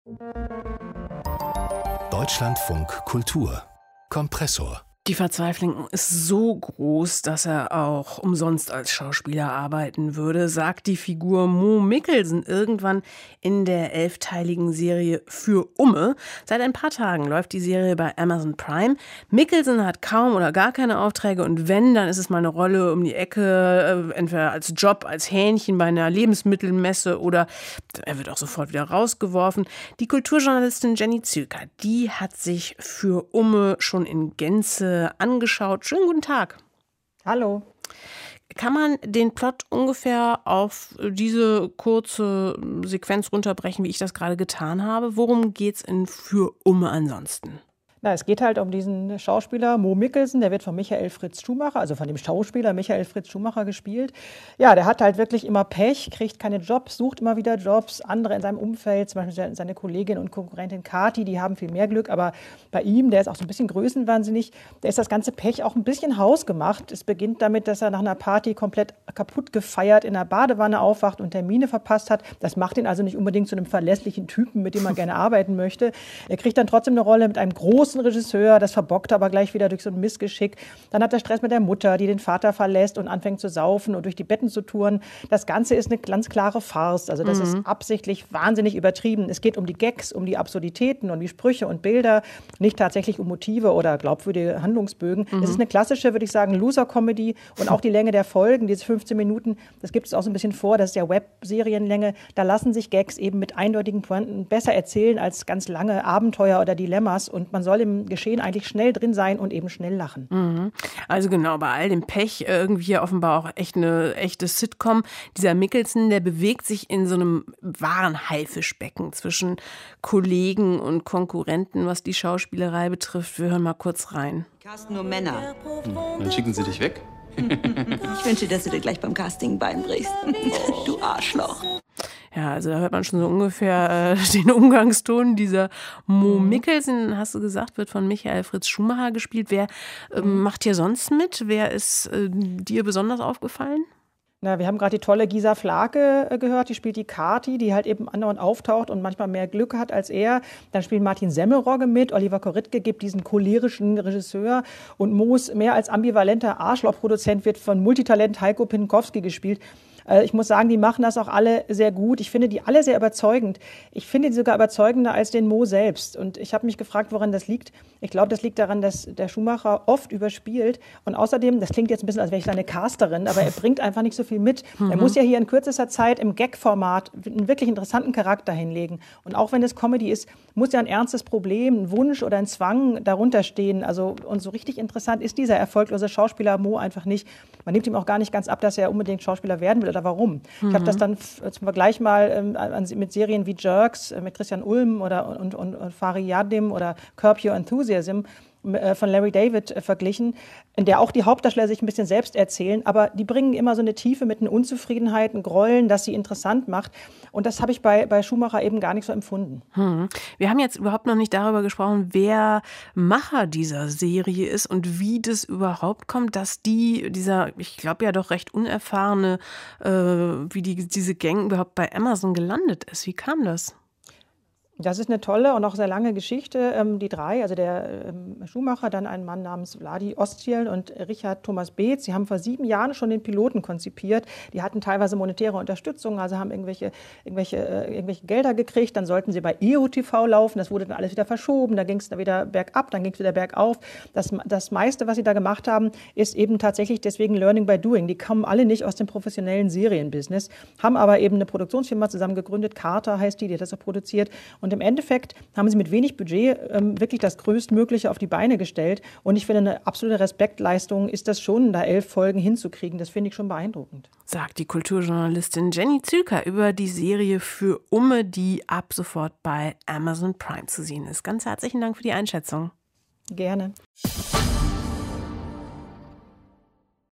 Deutschlandfunk Kultur Kompressor. Die Verzweiflung ist so groß, dass er auch umsonst als Schauspieler arbeiten würde, sagt die Figur Mo Mickelson irgendwann in der 11-teiligen Serie Für Umme. Seit ein paar Tagen läuft die Serie bei Amazon Prime. Mickelson hat kaum oder gar keine Aufträge und wenn, dann ist es mal eine Rolle um die Ecke, entweder als Job, als Hähnchen bei einer Lebensmittelmesse oder er wird auch sofort wieder rausgeworfen. Die Kulturjournalistin Jenny Züker, die hat sich Für Umme schon in Gänze angeschaut. Schönen guten Tag. Hallo. Kann man den Plot ungefähr auf diese kurze Sequenz runterbrechen, wie ich das gerade getan habe? Worum geht's in Für Umme ansonsten? Na, es geht halt um diesen Schauspieler Mo Mickelson, der wird von Michael Fritz Schumacher, also von dem Schauspieler Michael Fritz Schumacher gespielt. Ja, der hat halt wirklich immer Pech, kriegt keine Jobs, sucht immer wieder Jobs. Andere in seinem Umfeld, zum Beispiel seine Kollegin und Konkurrentin Kathi, die haben viel mehr Glück. Aber bei ihm, der ist auch so ein bisschen größenwahnsinnig, der ist das ganze Pech auch ein bisschen hausgemacht. Es beginnt damit, dass er nach einer Party komplett kaputt gefeiert in einer Badewanne aufwacht und Termine verpasst hat. Das macht ihn also nicht unbedingt zu einem verlässlichen Typen, mit dem man gerne arbeiten möchte. Er kriegt dann trotzdem eine Rolle mit einem großen Regisseur, das verbockt aber gleich wieder durch so ein Missgeschick. Dann hat er Stress mit der Mutter, die den Vater verlässt und anfängt zu saufen und durch die Betten zu touren. Das Ganze ist eine ganz klare Farce. Also das ist absichtlich wahnsinnig übertrieben. Es geht um die Gags, um die Absurditäten und die Sprüche und Bilder, nicht tatsächlich um Motive oder glaubwürdige Handlungsbögen. Es ist eine klassische, würde ich sagen, Loser-Comedy und auch die Länge der Folgen, diese 15 Minuten, das gibt es auch so ein bisschen vor, das ist ja Webserienlänge. Da lassen sich Gags eben mit eindeutigen Pointen besser erzählen als ganz lange Abenteuer oder Dilemmas und man soll im Geschehen eigentlich schnell drin sein und eben schnell lachen. Also genau, bei all dem Pech irgendwie offenbar auch echt eine echte Sitcom. Dieser Mickelson, der bewegt sich in so einem wahren Haifischbecken zwischen Kollegen und Konkurrenten, was die Schauspielerei betrifft. Wir hören mal kurz rein. Casten nur Männer. Dann schicken sie dich weg? Ich wünsche, dass du dir gleich beim Casting Bein brichst. Du Arschloch. Ja, also da hört man schon so ungefähr den Umgangston. Dieser Mo Mickelson, hast du gesagt, wird von Michael Fritz Schumacher gespielt. Wer macht hier sonst mit? Wer ist dir besonders aufgefallen? Na, wir haben gerade die tolle Gisa Flake gehört, die spielt die Kathi, die halt eben andauernd auftaucht und manchmal mehr Glück hat als er. Dann spielt Martin Semmelrogge mit, Oliver Koritke gibt diesen cholerischen Regisseur und Moos mehr als ambivalenter Arschlochproduzent wird von Multitalent Heiko Pinkowski gespielt. Ich muss sagen, die machen das auch alle sehr gut. Ich finde die alle sehr überzeugend. Ich finde die sogar überzeugender als den Mo selbst. Und ich habe mich gefragt, woran das liegt. Ich glaube, das liegt daran, dass der Schumacher oft überspielt. Und außerdem, das klingt jetzt ein bisschen, als wäre ich seine Casterin, aber er bringt einfach nicht so viel mit. Er muss ja hier in kürzester Zeit im Gag-Format einen wirklich interessanten Charakter hinlegen. Und auch wenn es Comedy ist, muss ja ein ernstes Problem, ein Wunsch oder ein Zwang darunter stehen. Also, und so richtig interessant ist dieser erfolglose Schauspieler Mo einfach nicht. Man nimmt ihm auch gar nicht ganz ab, dass er unbedingt Schauspieler werden will oder warum. Ich habe das dann zum Vergleich mal mit Serien wie Jerks mit Christian Ulm und Fari Yadim oder Curb Your Enthusiasm von Larry David verglichen, in der auch die Hauptdarsteller sich ein bisschen selbst erzählen, aber die bringen immer so eine Tiefe mit einer Unzufriedenheit, ein Grollen, das sie interessant macht. Und das habe ich bei Schumacher eben gar nicht so empfunden. Wir haben jetzt überhaupt noch nicht darüber gesprochen, wer Macher dieser Serie ist und wie das überhaupt kommt, dass dieser, ich glaube ja doch recht unerfahrene, wie diese Gang überhaupt bei Amazon gelandet ist. Wie kam das? Das ist eine tolle und auch sehr lange Geschichte. Die drei, also der Schumacher, dann ein Mann namens Vladi Ostjel und Richard Thomas Beetz, die haben vor 7 Jahren schon den Piloten konzipiert. Die hatten teilweise monetäre Unterstützung, also haben irgendwelche Gelder gekriegt. Dann sollten sie bei EOTV laufen, das wurde dann alles wieder verschoben. Da ging es dann wieder bergab, dann ging es wieder bergauf. Das meiste, was sie da gemacht haben, ist eben tatsächlich deswegen Learning by Doing. Die kommen alle nicht aus dem professionellen Serienbusiness, haben aber eben eine Produktionsfirma zusammen gegründet. Carter heißt die hat das so produziert. Und im Endeffekt haben sie mit wenig Budget wirklich das Größtmögliche auf die Beine gestellt. Und ich finde, eine absolute Respektleistung ist das schon, da 11 Folgen hinzukriegen. Das finde ich schon beeindruckend. Sagt die Kulturjournalistin Jenny Züker über die Serie Für Umme, die ab sofort bei Amazon Prime zu sehen ist. Ganz herzlichen Dank für die Einschätzung. Gerne.